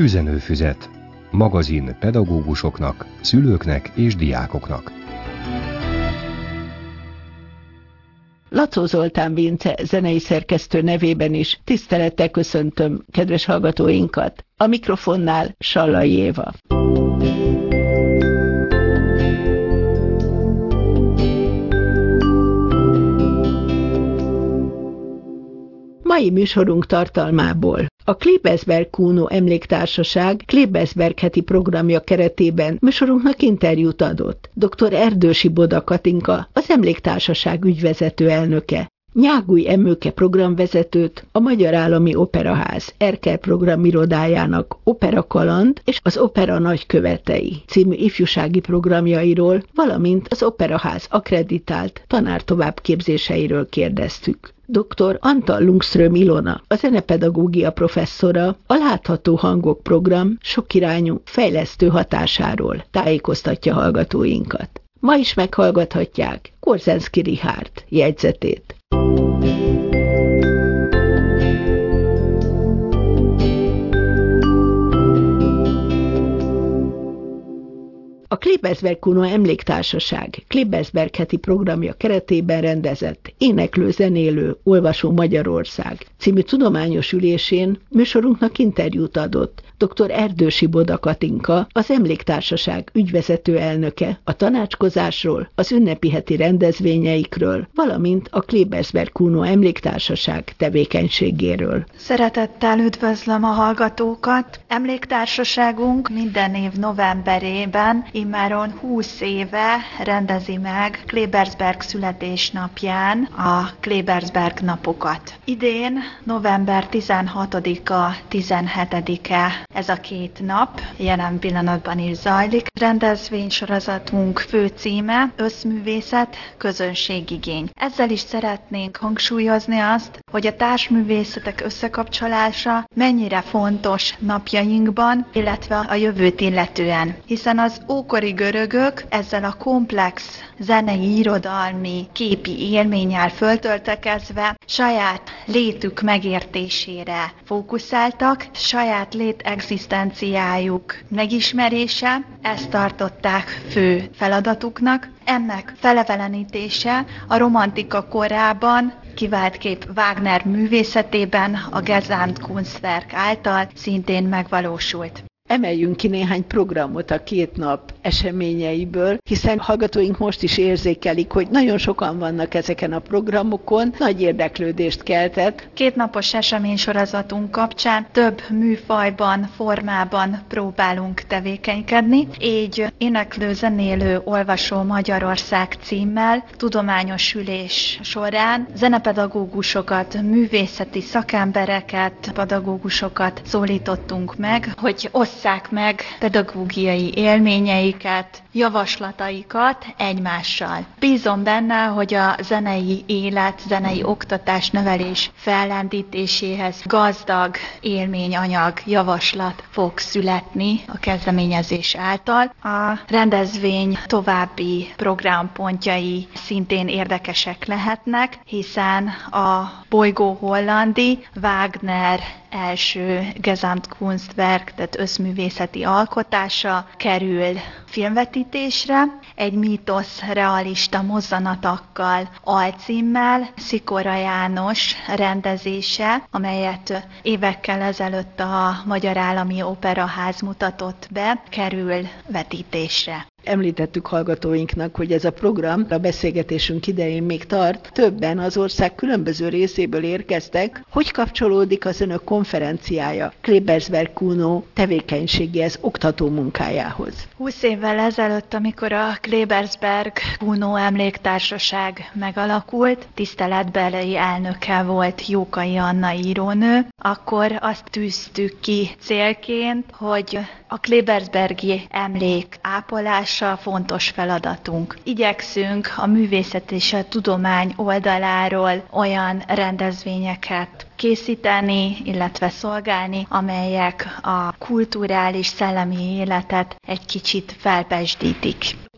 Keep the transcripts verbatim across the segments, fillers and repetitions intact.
Üzenőfüzet. Magazin pedagógusoknak, szülőknek és diákoknak. Lacó Zoltán Vince zenei szerkesztő nevében is tisztelettel köszöntöm kedves hallgatóinkat. A mikrofonnál Sallai Éva. Mai műsorunk tartalmából: a Klebersberg Kuno Emléktársaság Klebersberg heti programja keretében műsorunknak interjút adott dr. Erdősi Boda Katinka, az Emléktársaság ügyvezető elnöke, Nyáguly Emőke programvezetőt, a Magyar Állami Operaház Erkel programirodájának Opera Kaland és az Opera Nagykövetei című ifjúsági programjairól, valamint az Operaház akkreditált tanártovábbképzéseiről kérdeztük. dr. Antal Lundström Ilona, a zenepedagógia professzora, a Látható Hangok program sokirányú fejlesztő hatásáról tájékoztatja hallgatóinkat. Ma is meghallgathatják Korzenszky Richárd jegyzetét. A Klebersberg Kuno Emléktársaság Klebersberg heti programja keretében rendezett Éneklő-zenélő olvasó Magyarország című tudományos ülésén műsorunknak interjút adott dr. Erdősi Boda Katinka, az Emléktársaság ügyvezető elnöke, a tanácskozásról, az ünnepi heti rendezvényeikről, valamint a Klebersberg Kuno Emléktársaság tevékenységéről. Szeretettel üdvözlöm a hallgatókat! Emléktársaságunk minden év novemberében immáron húsz éve rendezi meg Klebersberg születésnapján a Klebersberg napokat. Idén november tizenhatodika, tizenhetedike ez a két nap, jelen pillanatban is zajlik. Rendezvénysorozatunk fő címe Összművészet, közönségigény. Ezzel is szeretnénk hangsúlyozni azt, hogy a társművészetek összekapcsolása mennyire fontos napjainkban, illetve a jövőt illetően, hiszen az ókori görögök ezzel a komplex zenei, irodalmi, képi élménnyel föltöltekezve saját létük megértésére fókuszáltak, saját lét egzisztenciájuk megismerése, ezt tartották fő feladatuknak. Ennek felevelenítése a romantika korában, kiváltképp Wagner művészetében a Gesamtkunstwerk által szintén megvalósult. Emeljünk ki néhány programot a két nap eseményeiből, hiszen hallgatóink most is érzékelik, hogy nagyon sokan vannak ezeken a programokon, nagy érdeklődést keltett. Kétnapos eseménysorozatunk kapcsán több műfajban, formában próbálunk tevékenykedni, így Éneklő, zenélő, olvasó Magyarország címmel tudományos ülés során zenepedagógusokat, művészeti szakembereket, pedagógusokat szólítottunk meg, hogy osszák meg pedagógiai élményeiket, javaslataikat egymással. Bízom benne, hogy a zenei élet, zenei oktatás, nevelés fellendítéséhez gazdag élményanyag, javaslat fog születni a kezdeményezés által. A rendezvény további programpontjai szintén érdekesek lehetnek, hiszen a Bolygó Hollandi Wagner első Gesamtkunstwerk, tehát összművészeti alkotása kerül filmvetítésre, egy mítosz realista mozzanatokkal alcímmel, Szikora János rendezése, amelyet évekkel ezelőtt a Magyar Állami Operaház mutatott be, kerül vetítésre. Említettük hallgatóinknak, hogy ez a program a beszélgetésünk idején még tart. Többen az ország különböző részéből érkeztek. Hogy kapcsolódik az önök konferenciája Klebersberg Kuno tevékenységéhez, oktató munkájához? húsz évvel ezelőtt, amikor a Klebersberg Kuno Emléktársaság megalakult, tiszteletbeli elnöke volt Jókai Anna írónő, akkor azt tűztük ki célként, hogy a Klebersbergi emlék ápolása fontos feladatunk. Igyekszünk a művészet és a tudomány oldaláról olyan rendezvényeket készíteni, illetve szolgálni, amelyek a kulturális, szellemi életet egy kicsit felpezsdítik.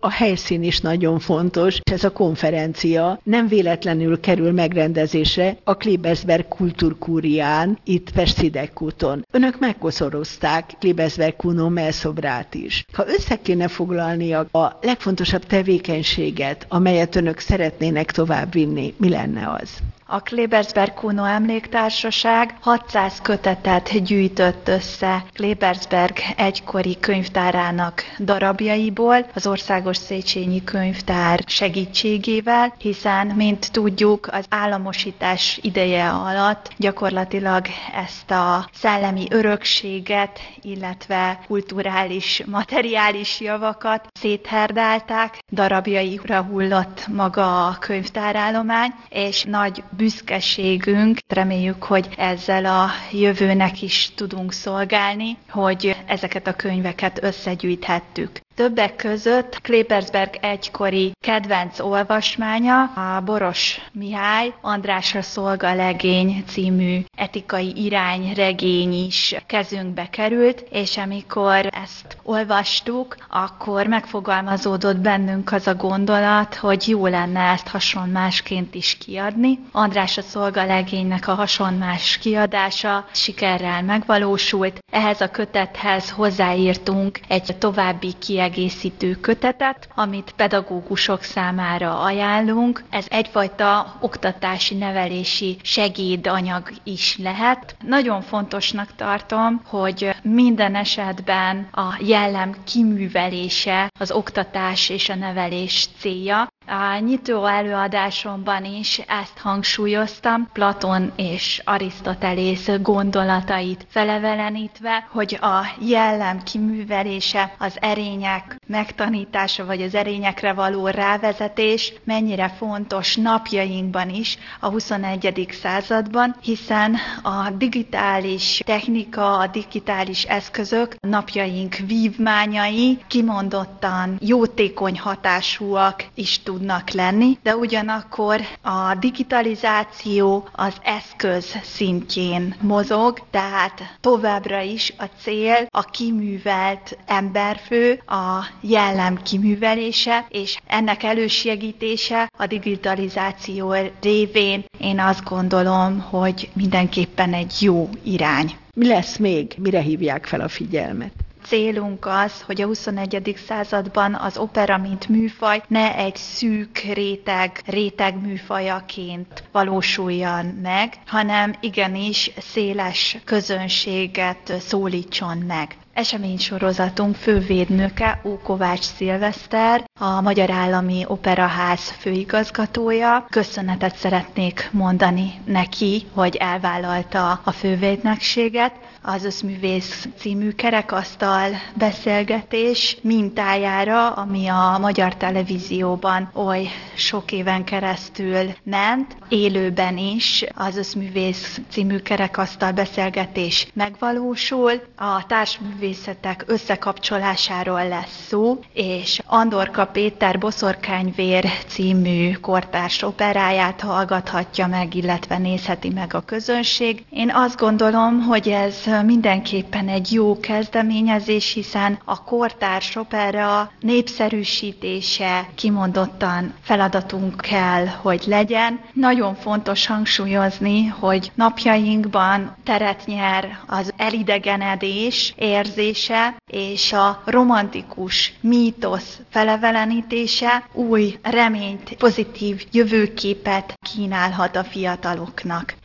a helyszín is nagyon fontos. Ez a konferencia nem véletlenül kerül megrendezésre a Klebersberg Kulturkúrián, itt Pest-Szidegkúton. Önök megkoszorozták Klebersberg Kuno mellszobrát is. Ha össze kéne foglalni a, a legfontosabb tevékenységet, amelyet önök szeretnének továbbvinni, mi lenne az? A Klebersberg Kuno Emléktársaság hatszáz kötetet gyűjtött össze Klebersberg egykori könyvtárának darabjaiból, az Országos Széchenyi Könyvtár segítségével, hiszen, mint tudjuk, az államosítás ideje alatt gyakorlatilag ezt a szellemi örökséget, illetve kulturális, materiális javakat szétherdálták, darabjaikra hullott maga a könyvtárállomány, és nagy büszkeségünk, reméljük, hogy ezzel a jövőnek is tudunk szolgálni, hogy ezeket a könyveket összegyűjthettük. Többek között Klebersberg egykori kedvenc olvasmánya, a Boros Mihály Andrásra szolgalegény című etikai irányregény is kezünkbe került, és amikor ezt olvastuk, akkor megfogalmazódott bennünk az a gondolat, hogy jó lenne ezt hasonmásként is kiadni. Andrásra szolgalegénynek a hasonmás kiadása sikerrel megvalósult, ehhez a kötethez hozzáírtunk egy további kiegészítést, egészítő kötetet, amit pedagógusok számára ajánlunk. Ez egyfajta oktatási, nevelési segédanyag is lehet. Nagyon fontosnak tartom, hogy minden esetben a jellem kiművelése az oktatás és a nevelés célja. A nyitó előadásomban is ezt hangsúlyoztam, Platon és Arisztotelész gondolatait felevelenítve, hogy a jellem kiművelése, az erények megtanítása, vagy az erényekre való rávezetés mennyire fontos napjainkban is, a huszonegyedik században, hiszen a digitális technika, a digitális eszközök napjaink vívmányai kimondottan jótékony hatásúak is tudnak lenni, de ugyanakkor a digitalizáció az eszköz szintjén mozog, tehát továbbra is a cél a kiművelt emberfő, a jellem kiművelése, és ennek elősegítése a digitalizáció révén én azt gondolom, hogy mindenképpen egy jó irány. Mi lesz még? Mire hívják fel a figyelmet? Célunk az, hogy a huszonegyedik században az opera, mint műfaj ne egy szűk réteg, réteg műfajaként valósuljon meg, hanem igenis széles közönséget szólítson meg. Eseménysorozatunk fővédnöke Ó. Kovács Szilveszter, a Magyar Állami Operaház főigazgatója. Köszönetet szeretnék mondani neki, hogy elvállalta a fővédnökséget. Az Összművész című kerekasztal beszélgetés mintájára, ami a Magyar Televízióban oly sok éven keresztül ment, élőben is az Összművész című kerekasztal beszélgetés megvalósul. A társművészetek összekapcsolásáról lesz szó, és Andorka Péter Boszorkányvér című kortárs operáját hallgathatja meg, illetve nézheti meg a közönség. Én azt gondolom, hogy ez mindenképpen egy jó kezdeményezés, hiszen a kortárs opera népszerűsítése kimondottan feladatunk kell, hogy legyen. Nagyon fontos hangsúlyozni, hogy napjainkban teret nyer az elidegenedés érzése, és a romantikus mítosz felevelenítése új reményt, pozitív jövőképet kínálhat a fiataloknak.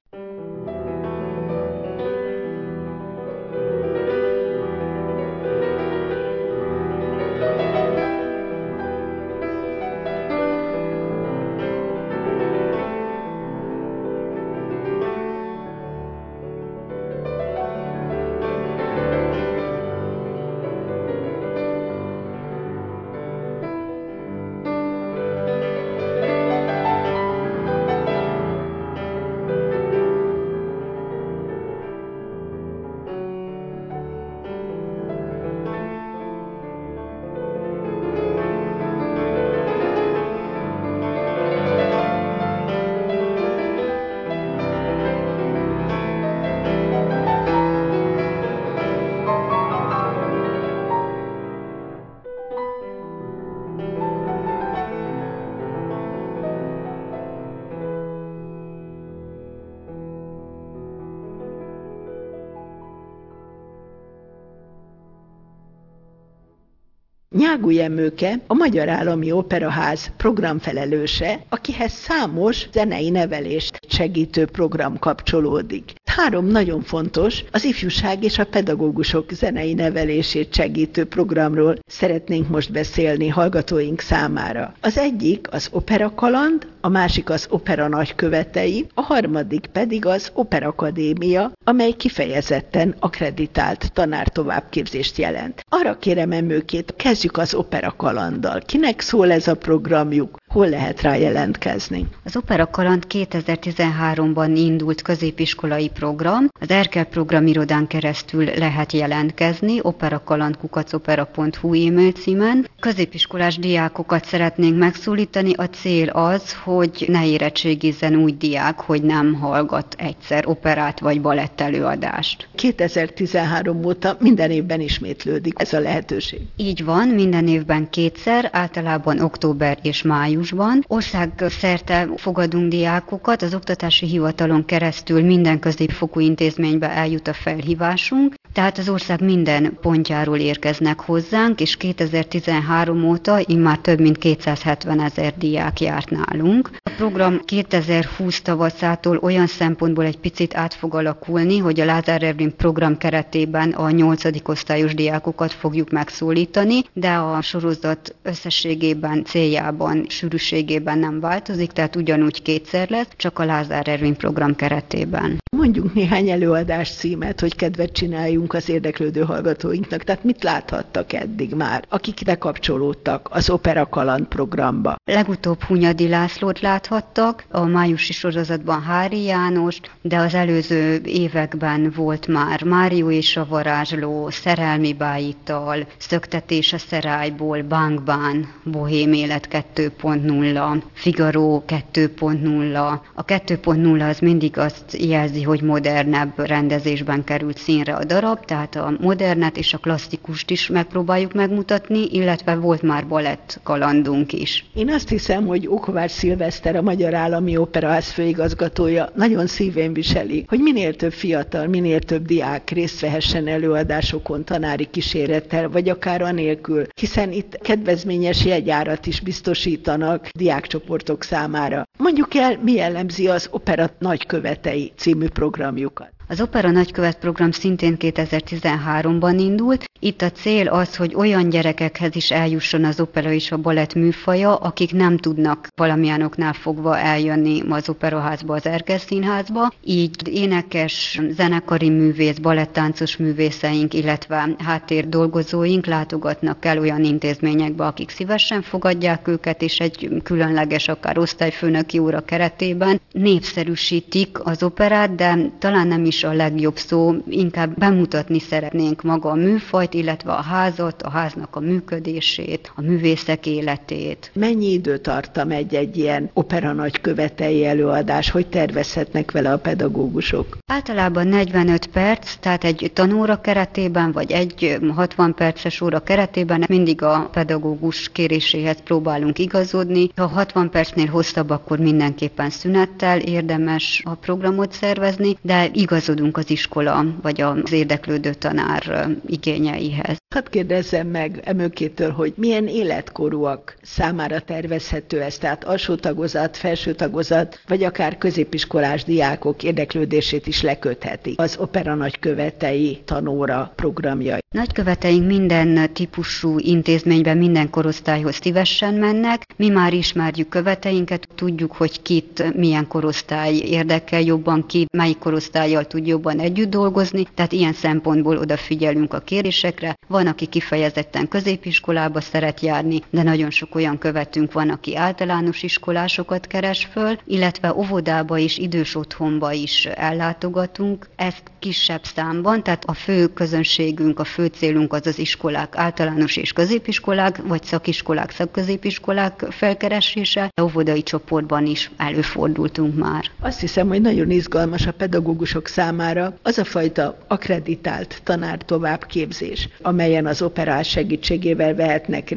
Nyáguly Emőke a Magyar Állami Operaház programfelelőse, akihez számos zenei nevelést segítő program kapcsolódik. Három nagyon fontos, az ifjúság és a pedagógusok zenei nevelését segítő programról szeretnénk most beszélni hallgatóink számára. Az egyik az Opera Kaland, a másik az Opera Nagykövetei, a harmadik pedig az Operakadémia, amely kifejezetten akkreditált tanártovábbképzést jelent. Arra kérem Emőkét, kezdjük az Opera Kalanddal. Kinek szól ez a programjuk? Hol lehet rá jelentkezni? Az Opera Kaland kétezer-tizenháromban indult középiskolai program. Az Erkel programirodán keresztül lehet jelentkezni, operakaland kukac opera pont hu e-mail címen. Középiskolás diákokat szeretnénk megszólítani. A cél az, hogy ne érettségizzen úgy diák, hogy nem hallgat egyszer operát vagy balett előadást. kétezer-tizenhárom óta minden évben ismétlődik ez a lehetőség. Így van, minden évben kétszer, általában október és májusban. Országszerte fogadunk diákokat, az Oktatási Hivatalon keresztül minden középfokú intézménybe eljut a felhívásunk, tehát az ország minden pontjáról érkeznek hozzánk, és kétezer-tizenhárom óta immár több mint kétszázhetven ezer diák járt nálunk. A program kétezer-húsz tavaszától olyan szempontból egy picit át fog alakulni, hogy a Lázár Ervin program keretében a nyolcadik osztályos diákokat fogjuk megszólítani, de a sorozat összességében, céljában, sűrűségében nem változik, tehát ugyanúgy kétszer lesz, csak a Lázár Ervin program keretében. Mondjunk néhány előadás címet, hogy kedvet csináljunk az érdeklődő hallgatóinknak. Tehát mit láthattak eddig már, akik bekapcsolódtak az Opera Kaland programba? Legutóbb Hunyadi Lászlót láthattak, a májusi sorozatban Hári Jánost, de az előző években volt már Mário és a varázsló, Szerelmi bájital, Szöktetés a szerályból, Bánkbán, Bohém élet kettő pont nulla, Figaro kettő pont nulla. A kettő pont nulla az mindig azt jelzi, hogy modernebb rendezésben került színre a darab, tehát a modernet és a klasszikust is megpróbáljuk megmutatni, illetve volt már balett kalandunk is. Én azt hiszem, hogy Okovács Szilveszter, a Magyar Állami Operaház főigazgatója nagyon szívén viseli, hogy minél több fiatal, minél több diák részt vehessen előadásokon tanári kísérettel, vagy akár anélkül, hiszen itt kedvezményes jegyárat is biztosítanak diákcsoportok számára. Mondjuk el, mi jellemzi az Opera Nagykövetei című programjukat. Az Opera Nagykövet program szintén kétezer-tizenháromban indult. Itt a cél az, hogy olyan gyerekekhez is eljusson az opera és a balett műfaja, akik nem tudnak valamilyen oknál fogva eljönni az operaházba, az Erkel Színházba. Így énekes, zenekari művész, balettáncos művészeink, illetve háttérdolgozóink látogatnak el olyan intézményekbe, akik szívesen fogadják őket, és egy különleges, akár osztályfőnöki óra keretében népszerűsítik az operát, de talán nem is a legjobb szó, inkább bemutatni szeretnénk maga a műfajt, illetve a házat, a háznak a működését, a művészek életét. Mennyi időtartam egy-egy ilyen opera nagykövetei előadás, hogy tervezhetnek vele a pedagógusok? Általában negyvenöt perc, tehát egy tanóra keretében, vagy egy hatvan perces óra keretében mindig a pedagógus kéréséhez próbálunk igazodni. Ha hatvan percnél hosszabb, akkor mindenképpen szünettel érdemes a programot szervezni, de igazodunk az iskola vagy az érdeklődő tanár igényeihez. Hadd kérdezzem meg Emőkétől, hogy milyen életkorúak számára tervezhető ez, tehát alsó tagozat, felső tagozat, vagy akár középiskolás diákok érdeklődését is lekötheti az Opera Nagykövetei tanóra programjai. Nagyköveteink minden típusú intézményben, minden korosztályhoz szívesen mennek. Mi már ismerjük követeinket, tudjuk, hogy kit milyen korosztály érdekel jobban, ki melyik korosztállyal tud jobban együtt dolgozni, tehát ilyen szempontból odafigyelünk a kérésekre. Van, aki kifejezetten középiskolába szeret járni, de nagyon sok olyan követünk van, aki általános iskolásokat keres föl, illetve óvodába és idős otthonba is ellátogatunk. Ezt kisebb számban, tehát a fő közönségünk, a fő célunk az az iskolák, általános és középiskolák, vagy szakiskolák, szakközépiskolák felkeresése. A óvodai csoportban is előfordultunk már. Azt hiszem, hogy nagyon izgalmas a pedagógusok számára az a fajta akkreditált tanár továbbképzés, amelyen az operás segítségével vehetnek részt,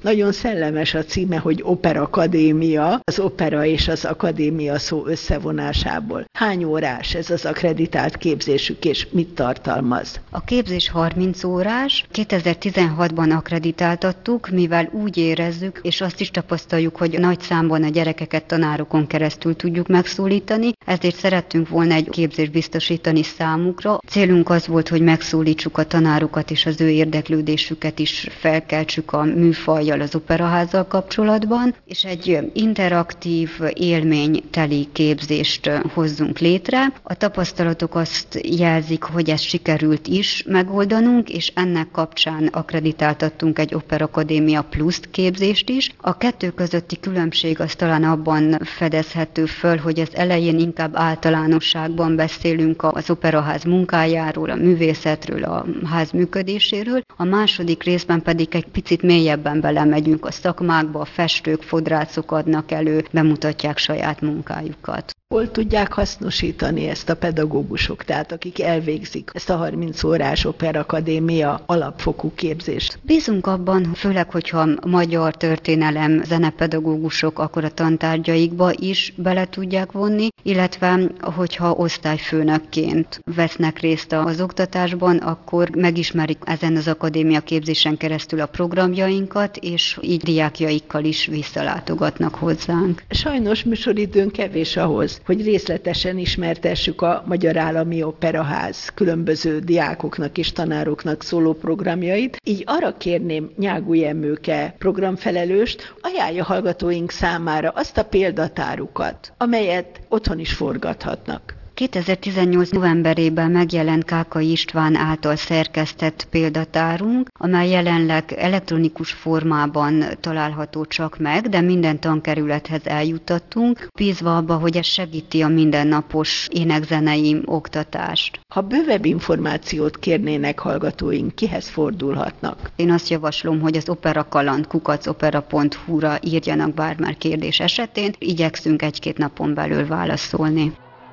Nagyon szellemes a címe, hogy Operakadémia, az opera és az akadémia szó összevonásából. Hány órás ez az akreditált képzésük, és mit tartalmaz? A képzés harminc órás, kétezer-tizenhatban akreditáltattuk, mivel úgy érezzük, és azt is tapasztaljuk, hogy nagy számban a gyerekeket tanárokon keresztül tudjuk megszólítani, ezért szerettünk volna egy képzést biztosítani számukra. Célunk az volt, hogy megszólítsuk a tanárokat, és az ő érdeklődésüket is felkeltsük a műfajjal, az operaházzal kapcsolatban, és egy interaktív, élményteli képzést hozzunk létre. A tapasztalatok azt jelzik, hogy ez sikerült is megoldanunk, és ennek kapcsán akreditáltattunk egy Operakadémia Plus képzést is. A kettő közötti különbség az talán abban fedezhető föl, hogy az elején inkább általánosságban beszélünk az operaház munkájáról, a művészetről, a ház működéséről, a második részben pedig egy picit mélyebben belemegyünk a szakmákba, a festők, fodrászok adnak elő, bemutatják saját munkájukat. Hol tudják hasznosítani ezt a pedagógusok, tehát akik elvégzik ezt a harminc órás Operakadémia alapfokú képzést? Bízunk abban, főleg, hogyha magyar történelem zenepedagógusok, akkor a tantárgyaikba is bele tudják vonni, illetve hogyha osztályfőnökként vesznek részt az oktatásban, akkor megismerik ezen az akadémia képzésen keresztül a programjainkat, és így diákjaikkal is visszalátogatnak hozzánk. Sajnos műsoridőn kevés ahhoz, hogy részletesen ismertessük a Magyar Állami Operaház különböző diákoknak és tanároknak szóló programjait. Így arra kérném Nyágui Emőke programfelelőst, ajánlja hallgatóink számára azt a példatárukat, amelyet otthon is forgathatnak. kétezer-tizennyolc novemberében megjelent Kákai István által szerkesztett példatárunk, amely jelenleg elektronikus formában található csak meg, de minden tankerülethez eljuttattunk, bízva abba, hogy ez segíti a mindennapos énekzenei oktatást. Ha bővebb információt kérnének hallgatóink, kihez fordulhatnak? Én azt javaslom, hogy az operakaland kukac opera pont hu-ra írjanak bármár kérdés esetén, igyekszünk egy-két napon belül válaszolni.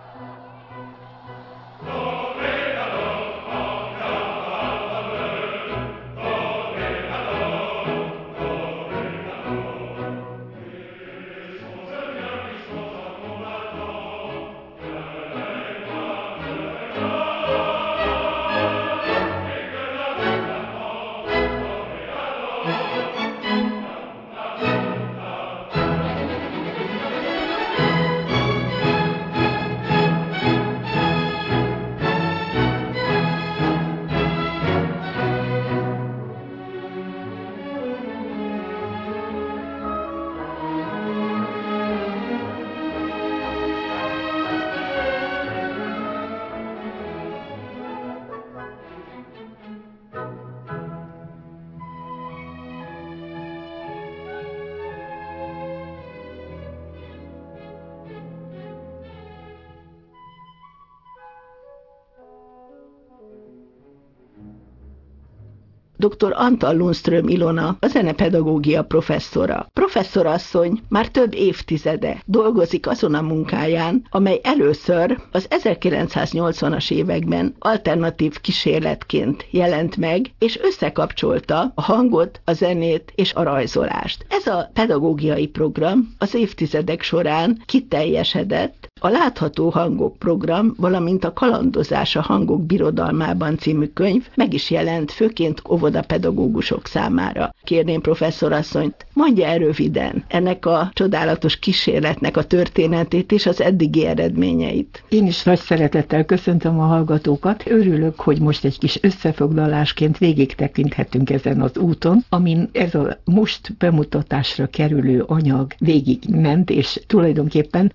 doktor Antal Lundström Ilona, a zenepedagógia professzora. Professzorasszony már több évtizede dolgozik azon a munkáján, amely először az ezerkilencszáznyolcvanas években alternatív kísérletként jelent meg, és összekapcsolta a hangot, a zenét és a rajzolást. Ez a pedagógiai program az évtizedek során kiteljesedett. A Látható Hangok program, valamint a Kalandozás a hangok birodalmában című könyv meg is jelent, főként óvodapedagógusok számára. Kérném professzorasszonyt, mondja el röviden ennek a csodálatos kísérletnek a történetét és az eddigi eredményeit. Én is nagy szeretettel köszöntöm a hallgatókat. Örülök, hogy most egy kis összefoglalásként végig tekinthetünk ezen az úton, amin ez a most bemutatásra kerülő anyag végigment, és tulajdonképpen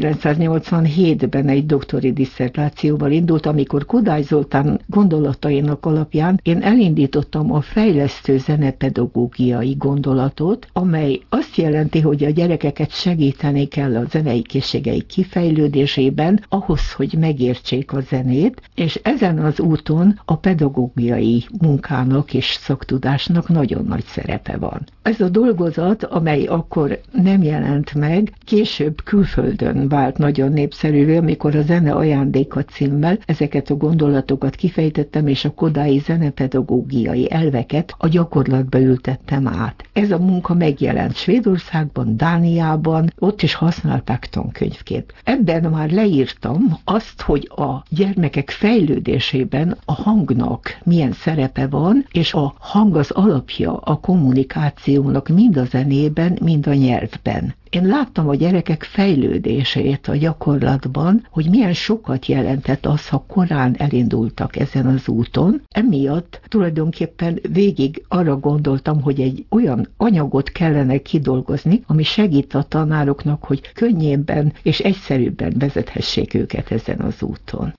ezerkilencszáznyolcvanhétben egy doktori disszertációval indult, amikor Kodály Zoltán gondolatainak alapján én elindítottam a fejlesztő zenepedagógiai gondolatot, amely azt jelenti, hogy a gyerekeket segíteni kell a zenei készségeik kifejlődésében, ahhoz, hogy megértsék a zenét, és ezen az úton a pedagógiai munkának és szaktudásnak nagyon nagy szerepe van. Ez a dolgozat, amely akkor nem jelent meg, később külföldön vált nagyon népszerűvé, amikor a Zene ajándéka címmel ezeket a gondolatokat kifejezték, kifejtettem, és a kodái zenepedagógiai elveket a gyakorlatba ültettem át. Ez a munka megjelent Svédországban, Dániában, ott is használták tankönyvként. Ebben már leírtam azt, hogy a gyermekek fejlődésében a hangnak milyen szerepe van, és a hang az alapja a kommunikációnak mind a zenében, mind a nyelvben. Én láttam a gyerekek fejlődését a gyakorlatban, hogy milyen sokat jelentett az, ha korán elindultak ezen az úton. Emiatt tulajdonképpen végig arra gondoltam, hogy egy olyan anyagot kellene kidolgozni, ami segít a tanároknak, hogy könnyebben és egyszerűbben vezethessék őket ezen az úton.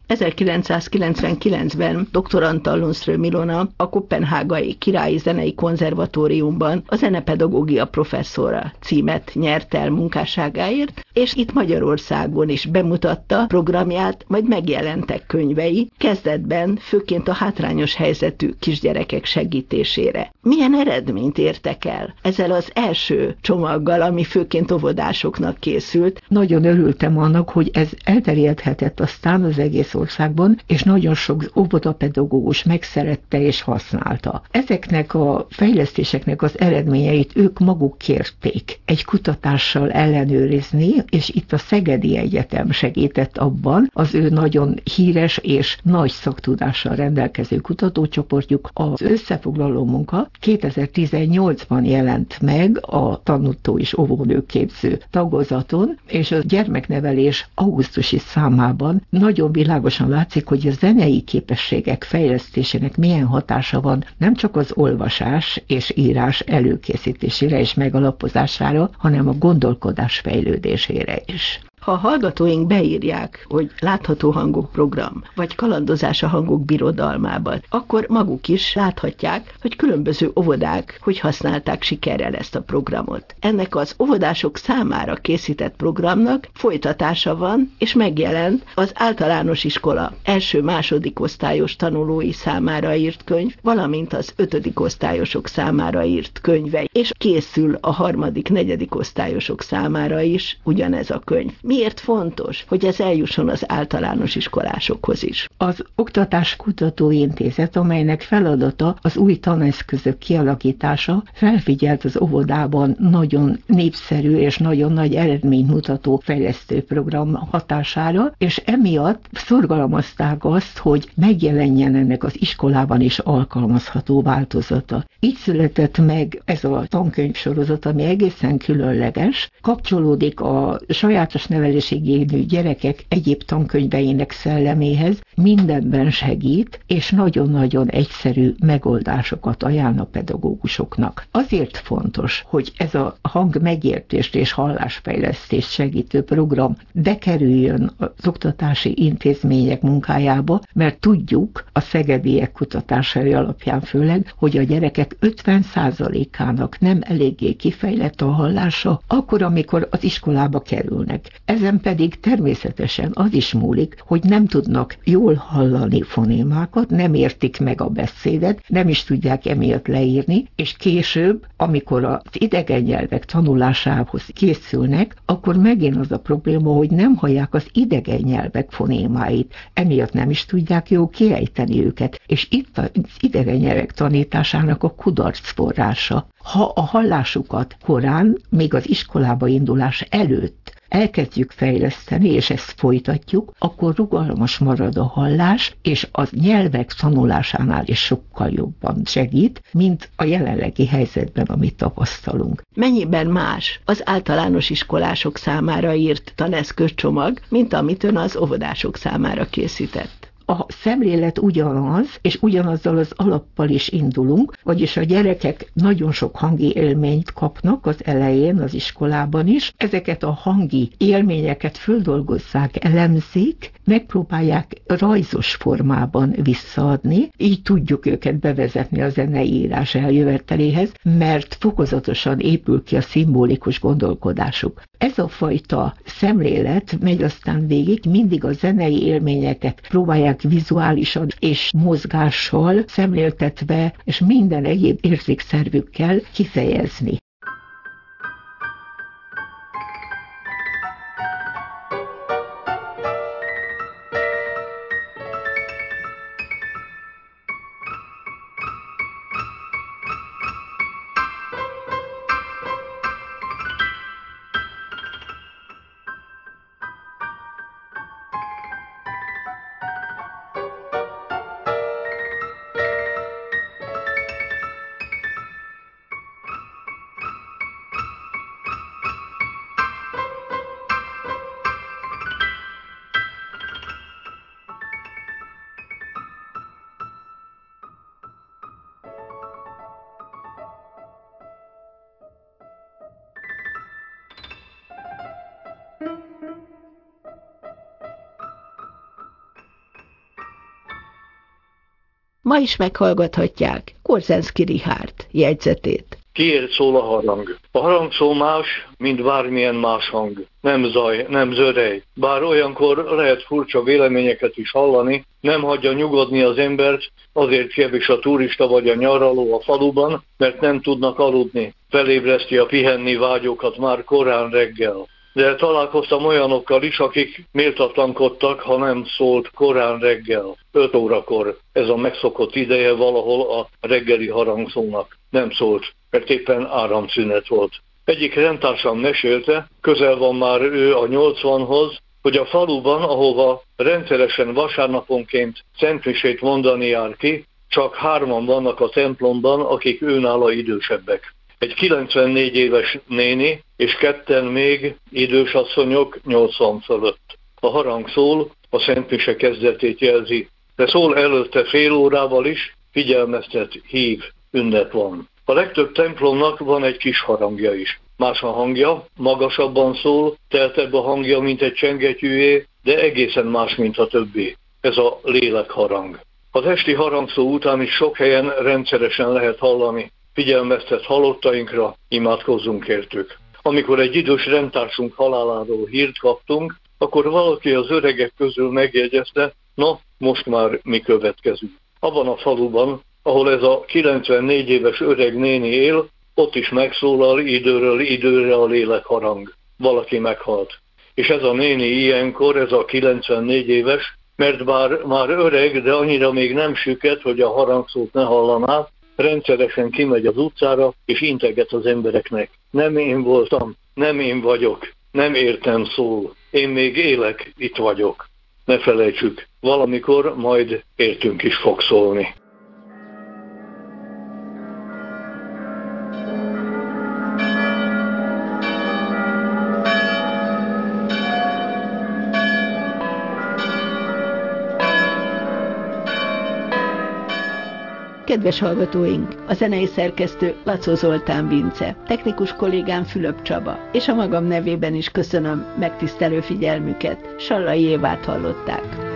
ezerkilencszázkilencvenkilencben dr. Antal Lundström Ilona a Koppenhágai Királyi Zenei Konzervatóriumban a zenepedagógia professzora címet nyerte el munkásságáért, és itt Magyarországon is bemutatta programját, majd megjelentek könyvei, kezdetben főként a hátrányos helyzetű kisgyerekek segítésére. Milyen eredményt értek el ezzel az első csomaggal, ami főként óvodásoknak készült? Nagyon örültem annak, hogy ez elterjedhetett aztán az egész országban, és nagyon sok óvodapedagógus megszerette és használta. Ezeknek a fejlesztéseknek az eredményeit ők maguk kérték egy kutatással ellenőrizni, és itt a Szegedi Egyetem segített abban, az ő nagyon híres és nagy szaktudással rendelkező kutatócsoportjuk. Az összefoglaló munka kétezer-tizennyolcban jelent meg a tanútó és óvónőképző tagozaton, és a gyermeknevelés augusztusi számában nagyon világosan látszik, hogy a zenei képességek fejlesztésének milyen hatása van nem csak az olvasás és írás előkészítésére és megalapozására, hanem a gondolkodás fejlődésére is. Ha a hallgatóink beírják, hogy látható hangok program, vagy kalandozás a hangok birodalmában, akkor maguk is láthatják, hogy különböző óvodák hogy használták sikerrel ezt a programot. Ennek az óvodások számára készített programnak folytatása van, és megjelent az általános iskola első-második osztályos tanulói számára írt könyv, valamint az ötödik osztályosok számára írt könyve, és készül a harmadik, negyedik osztályosok számára is ugyanez a könyv. Miért fontos, hogy ez eljusson az általános iskolásokhoz is? Az Oktatás Kutatóintézet, amelynek feladata az új taneszközök kialakítása, felfigyelt az óvodában nagyon népszerű és nagyon nagy eredményt mutató fejlesztőprogram hatására, és emiatt szorgalmazták azt, hogy megjelenjen ennek az iskolában is alkalmazható változata. Így született meg ez a tankönyvsorozat, ami egészen különleges, kapcsolódik a sajátos nevelésigényű gyerekek egyéb tankönyveinek szelleméhez, mindenben segít, és nagyon-nagyon egyszerű megoldásokat ajánl a pedagógusoknak. Azért fontos, hogy ez a hang megértést és hallásfejlesztést segítő program bekerüljön az oktatási intézmények munkájába, mert tudjuk a szegediek kutatásai alapján főleg, hogy a gyerekek ötven százalékának nem eléggé kifejlett a hallása, akkor, amikor az iskolába kerülnek. Ezen pedig természetesen az is múlik, hogy nem tudnak jól hallani fonémákat, nem értik meg a beszédet, nem is tudják emiatt leírni, és később, amikor az idegen nyelvek tanulásához készülnek, akkor megint az a probléma, hogy nem hallják az idegen nyelvek fonémáit, emiatt nem is tudják jól kiejteni őket, és itt az idegen nyelvek tanításának a kudarc forrása. Ha a hallásukat korán, még az iskolába indulás előtt elkezdjük fejleszteni, és ezt folytatjuk, akkor rugalmas marad a hallás, és az nyelvek tanulásánál is sokkal jobban segít, mint a jelenlegi helyzetben, amit tapasztalunk. Mennyiben más az általános iskolások számára írt taneszközcsomag, mint amit ön az óvodások számára készített? A szemlélet ugyanaz, és ugyanazzal az alappal is indulunk, vagyis a gyerekek nagyon sok hangi élményt kapnak az elején, az iskolában is. Ezeket a hangi élményeket földolgozzák, elemzik, megpróbálják rajzos formában visszaadni, így tudjuk őket bevezetni a zenei írás eljöveteléhez, mert fokozatosan épül ki a szimbolikus gondolkodásuk. Ez a fajta szemlélet megy aztán végig, mindig a zenei élményeket próbálják vizuálisan és mozgással szemléltetve, és minden egyéb érzékszervükkel kifejezni. Ma is meghallgathatják Korzenszky Richárd jegyzetét. Kiért szól a harang? A harangszó más, mint bármilyen más hang. Nem zaj, nem zörej. Bár olyankor lehet furcsa véleményeket is hallani, nem hagyja nyugodni az embert, azért kevés a turista vagy a nyaraló a faluban, mert nem tudnak aludni. Felébreszti a pihenni vágyokat már korán reggel. De találkoztam olyanokkal is, akik méltatlankodtak, ha nem szólt korán reggel, öt órakor. Ez a megszokott ideje valahol a reggeli harangszónak. Nem szólt, mert éppen áramszünet volt. Egyik rendtársam mesélte, közel van már ő a nyolcvanhoz, hogy a faluban, ahova rendszeresen vasárnaponként szentmisét mondani jár ki, csak hárman vannak a templomban, akik őnála idősebbek. Egy kilencvennégy éves néni, és ketten még idős asszonyok nyolcvan fölött. A harang szól, a szentmise kezdetét jelzi, de szól előtte fél órával is, figyelmeztet, hív, ünnep van. A legtöbb templomnak van egy kis harangja is. Más a hangja, magasabban szól, teltebb a hangja, mint egy csengetyűjé, de egészen más, mint a többi. Ez a lélekharang. Az esti harangszó után is sok helyen rendszeresen lehet hallani. Figyelmeztet halottainkra, imádkozzunk értük. Amikor egy idős rendtársunk haláláról hírt kaptunk, akkor valaki az öregek közül megjegyezte, na, most már mi következünk. Abban a faluban, ahol ez a kilencvennégy éves öreg néni él, ott is megszólal időről időre a lélekharang. Valaki meghalt. És ez a néni ilyenkor, ez a kilencvennégy éves, mert bár már öreg, de annyira még nem süket, hogy a harangszót ne hallaná, rendszeresen kimegy az utcára, és integet az embereknek. Nem én voltam, nem én vagyok, nem értem szól, én még élek, itt vagyok. Ne felejtsük, valamikor majd értünk is fog szólni. Kedves hallgatóink, a zenei szerkesztő Lacó Zoltán Vince, technikus kollégám Fülöp Csaba, és a magam nevében is köszönöm megtisztelő figyelmüket. Sallai Évát hallották.